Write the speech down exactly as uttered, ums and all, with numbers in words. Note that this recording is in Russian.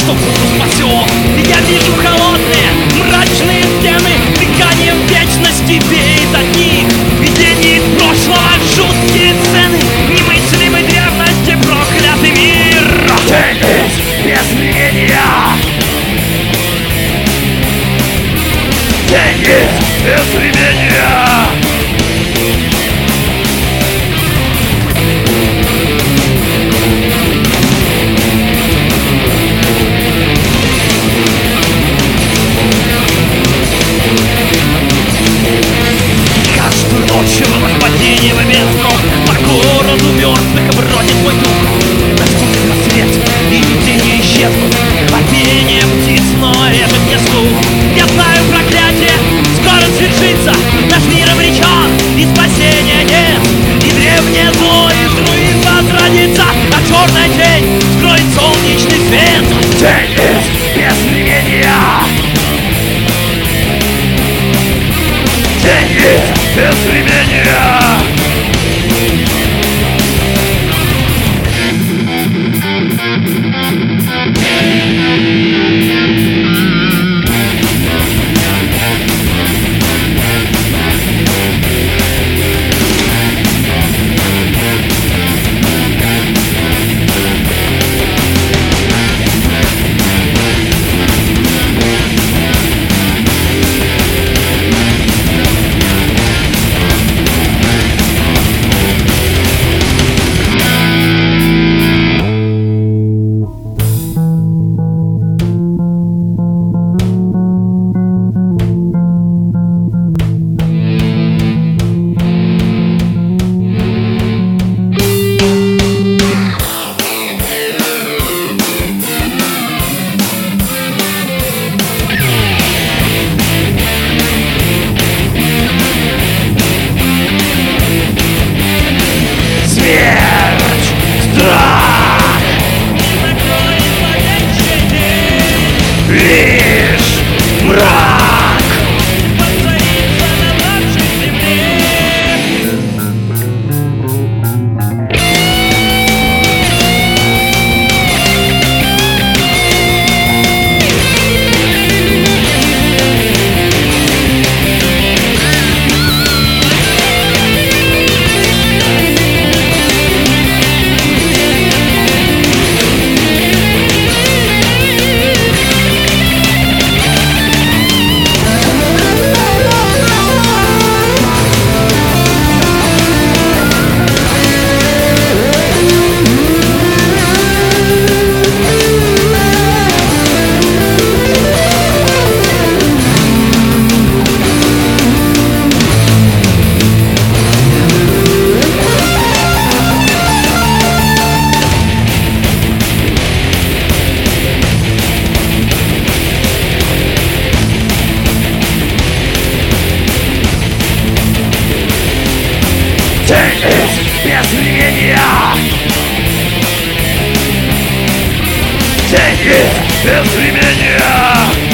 что кто спасет. Я вижу холодные, мрачные стены, дыхание вечности веет от них. Видение из прошлого, жуткие сцены, немыслимой древности, проклятый мир. Теннис без мнения. Теннис без времени. Каждую ночь в падении в бездну по городу мертвых бродит мой дух. Наступит рассвет, и тени исчезнут, а пение птиц, но это не слух. Я знаю проклятие, скоро свершится, наш мир обречен, и спасения нет. И древнее зло из руин возродится, а черная тень скроет солнечный свет. Теннис без времени. Теннис без времени. Лишь мрак. Воцарится на нашей земле. Теннис без времени. Теннис без времени.